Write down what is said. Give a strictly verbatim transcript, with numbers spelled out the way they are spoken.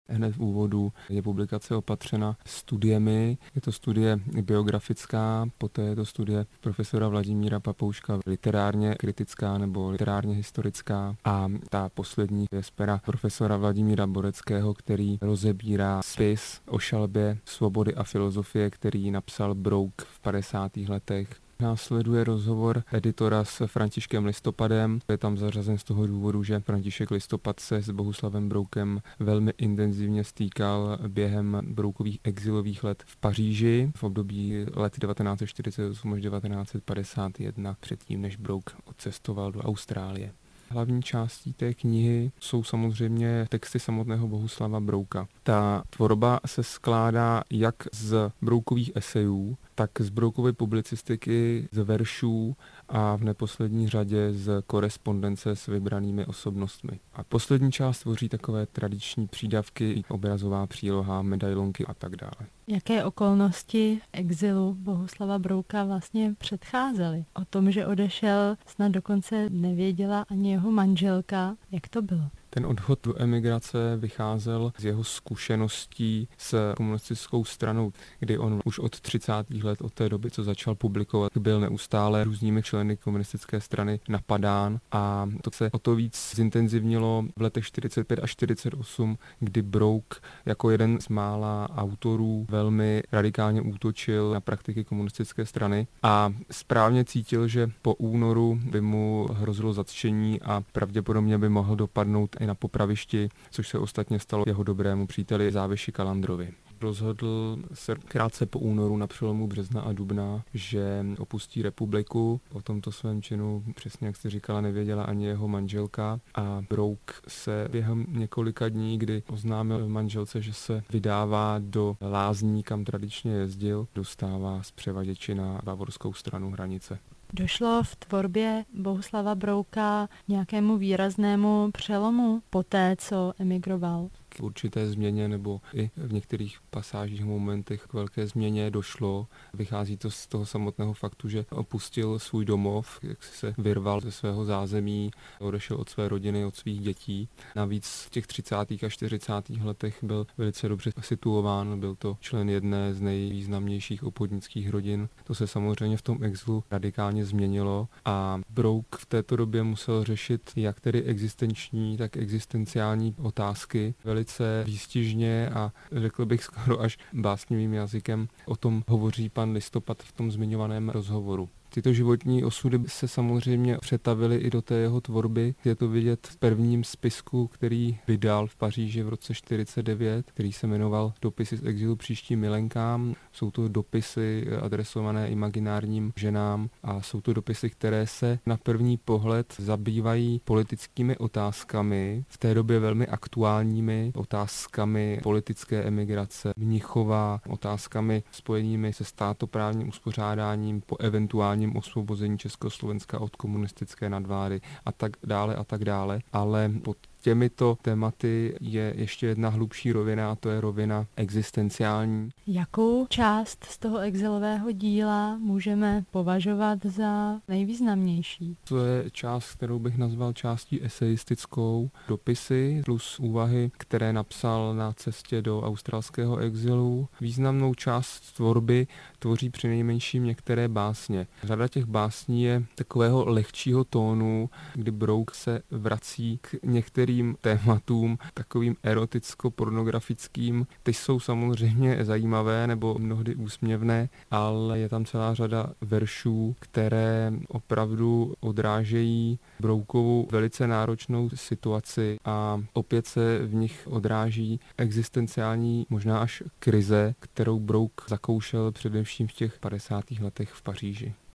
Hned v úvodu je publikace opatřena studiemi. Je to studie biografická, poté je to studie profesora Vladimíra Papouška, literárně kritická nebo literárně historická, a ta poslední je z pera profesora Vladimíra Boreckého, který rozebírá spis o šalbě svobody a filozofie, který napsal Brouk v padesátých letech. Následuje rozhovor editora s Františkem Listopadem. Je tam zařazen z toho důvodu, že František Listopad se s Bohuslavem Broukem velmi intenzivně stýkal během Broukových exilových let v Paříži v období let devatenáct set čtyřicet osm až devatenáct set padesát jedna, předtím než Brouk odcestoval do Austrálie. Hlavní částí té knihy jsou samozřejmě texty samotného Bohuslava Brouka. Ta tvorba se skládá jak z Broukových esejů, tak z Broukovy publicistiky, z veršů a v neposlední řadě z korespondence s vybranými osobnostmi. A poslední část tvoří takové tradiční přídavky, obrazová příloha, medailonky a tak dále. Jaké okolnosti exilu Bohuslava Brouka vlastně předcházely? O tom, že odešel, snad dokonce nevěděla ani jeho manželka. Jak to bylo? Ten odchod do emigrace vycházel z jeho zkušeností s komunistickou stranou, kdy on už od třicátých let, od té doby, co začal publikovat, byl neustále různými členy komunistické strany napadán, a to se o to víc zintenzivnilo v letech čtyřicet pět až čtyřicet osm, kdy Brouk jako jeden z mála autorů velmi radikálně útočil na praktiky komunistické strany a správně cítil, že po únoru by mu hrozilo zatčení a pravděpodobně by mohl dopadnout i na popravišti, což se ostatně stalo jeho dobrému příteli Záviši Kalandrovi. Rozhodl se krátce po únoru na přelomu března a dubna, že opustí republiku. O tomto svém činu, přesně jak jste říkala, nevěděla ani jeho manželka, a Brouk se během několika dní, kdy oznámil manželce, že se vydává do lázní, kam tradičně jezdil, dostává z převaděči na bavorskou stranu hranice. Došlo v tvorbě Bohuslava Brouka nějakému výraznému přelomu poté, co emigroval? K určité změně nebo i v některých pasážích, momentech k velké změně došlo. Vychází to z toho samotného faktu, že opustil svůj domov, jak si se vyrval ze svého zázemí, odešel od své rodiny, od svých dětí. Navíc v těch třicátých a čtyřicátých letech byl velice dobře situován, byl to člen jedné z nejvýznamnějších obchodnických rodin. To se samozřejmě v tom exilu radikálně změnilo a Brouk v této době musel řešit jak tedy existenční, tak existenciální otázky. Velice výstižně a řekl bych skoro až básnivým jazykem o tom hovoří pan Listopad v tom zmiňovaném rozhovoru. Tyto životní osudy se samozřejmě přetavily i do té jeho tvorby. Je to vidět v prvním spisku, který vydal v Paříži v roce čtyřicet devět, který se jmenoval Dopisy z exilu příštím milenkám. Jsou to dopisy adresované imaginárním ženám a jsou to dopisy, které se na první pohled zabývají politickými otázkami, v té době velmi aktuálními otázkami politické emigrace Mnichova, otázkami spojenými se státoprávním uspořádáním po eventuálním osvobození Československa od komunistické nadvlády a tak dále a tak dále, ale pod těmito tématy je ještě jedna hlubší rovina a to je rovina existenciální. Jakou část z toho exilového díla můžeme považovat za nejvýznamnější? To je část, kterou bych nazval částí eseistickou, dopisy plus úvahy, které napsal na cestě do australského exilu. Významnou část tvorby tvoří přinejmenším některé básně. Řada těch básní je takového lehčího tónu, kdy Brouk se vrací k některým tématům, takovým eroticko-pornografickým. Ty jsou samozřejmě zajímavé nebo mnohdy úsměvné, ale je tam celá řada veršů, které opravdu odrážejí Broukovu velice náročnou situaci a opět se v nich odráží existenciální, možná až krize, kterou Brouk zakoušel především v těch padesátých letech v Paříži.